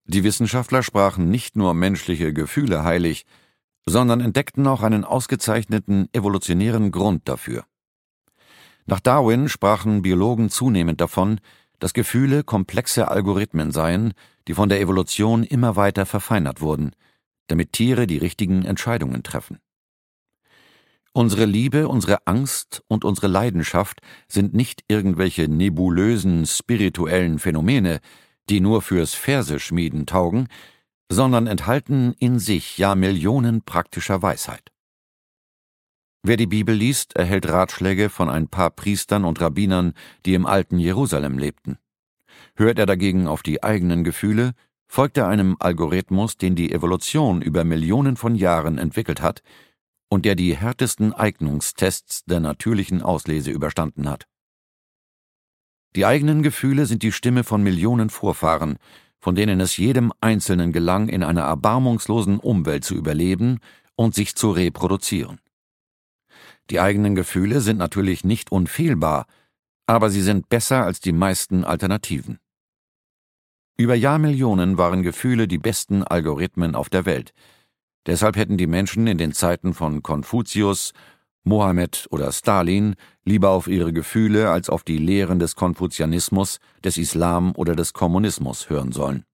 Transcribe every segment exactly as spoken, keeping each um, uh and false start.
Die Wissenschaftler sprachen nicht nur menschliche Gefühle heilig, sondern entdeckten auch einen ausgezeichneten evolutionären Grund dafür. Nach Darwin sprachen Biologen zunehmend davon, dass Gefühle komplexe Algorithmen seien, die von der Evolution immer weiter verfeinert wurden, damit Tiere die richtigen Entscheidungen treffen. Unsere Liebe, unsere Angst und unsere Leidenschaft sind nicht irgendwelche nebulösen, spirituellen Phänomene, die nur fürs Verseschmieden taugen, sondern enthalten in sich Jahrmillionen praktischer Weisheit. Wer die Bibel liest, erhält Ratschläge von ein paar Priestern und Rabbinern, die im alten Jerusalem lebten. Hört er dagegen auf die eigenen Gefühle, folgt er einem Algorithmus, den die Evolution über Millionen von Jahren entwickelt hat und der die härtesten Eignungstests der natürlichen Auslese überstanden hat. Die eigenen Gefühle sind die Stimme von Millionen Vorfahren, von denen es jedem Einzelnen gelang, in einer erbarmungslosen Umwelt zu überleben und sich zu reproduzieren. Die eigenen Gefühle sind natürlich nicht unfehlbar, aber sie sind besser als die meisten Alternativen. Über Jahrmillionen waren Gefühle die besten Algorithmen auf der Welt. Deshalb hätten die Menschen in den Zeiten von Konfuzius, Mohammed oder Stalin lieber auf ihre Gefühle als auf die Lehren des Konfuzianismus, des Islam oder des Kommunismus hören sollen.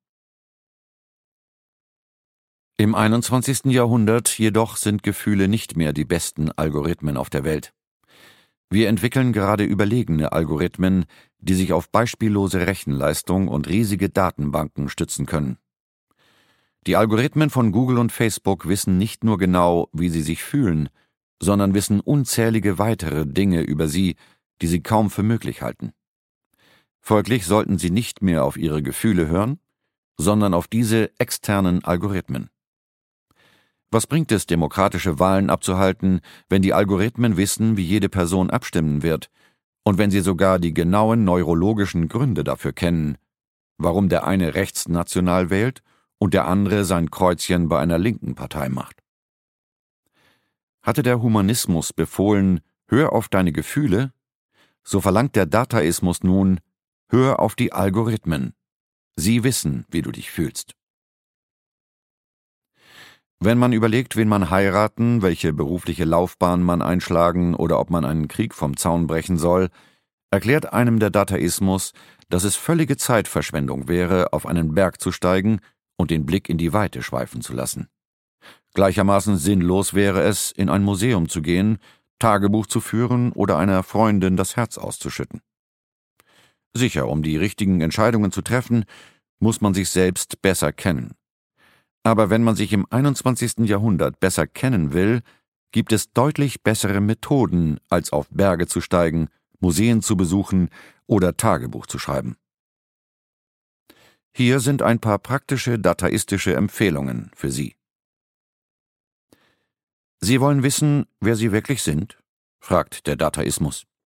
Im einundzwanzigsten Jahrhundert jedoch sind Gefühle nicht mehr die besten Algorithmen auf der Welt. Wir entwickeln gerade überlegene Algorithmen, die sich auf beispiellose Rechenleistung und riesige Datenbanken stützen können. Die Algorithmen von Google und Facebook wissen nicht nur genau, wie sie sich fühlen, sondern wissen unzählige weitere Dinge über sie, die sie kaum für möglich halten. Folglich sollten Sie nicht mehr auf Ihre Gefühle hören, sondern auf diese externen Algorithmen. Was bringt es, demokratische Wahlen abzuhalten, wenn die Algorithmen wissen, wie jede Person abstimmen wird, und wenn sie sogar die genauen neurologischen Gründe dafür kennen, warum der eine rechtsnational wählt und der andere sein Kreuzchen bei einer linken Partei macht? Hatte der Humanismus befohlen, hör auf deine Gefühle, so verlangt der Dataismus nun, hör auf die Algorithmen. Sie wissen, wie du dich fühlst. Wenn man überlegt, wen man heiraten, welche berufliche Laufbahn man einschlagen oder ob man einen Krieg vom Zaun brechen soll, erklärt einem der Dataismus, dass es völlige Zeitverschwendung wäre, auf einen Berg zu steigen und den Blick in die Weite schweifen zu lassen. Gleichermaßen sinnlos wäre es, in ein Museum zu gehen, Tagebuch zu führen oder einer Freundin das Herz auszuschütten. Sicher, um die richtigen Entscheidungen zu treffen, muss man sich selbst besser kennen. Aber wenn man sich im einundzwanzigsten Jahrhundert besser kennen will, gibt es deutlich bessere Methoden, als auf Berge zu steigen, Museen zu besuchen oder Tagebuch zu schreiben. Hier sind ein paar praktische dataistische Empfehlungen für Sie. Sie wollen wissen, wer Sie wirklich sind? Fragt der Dataismus.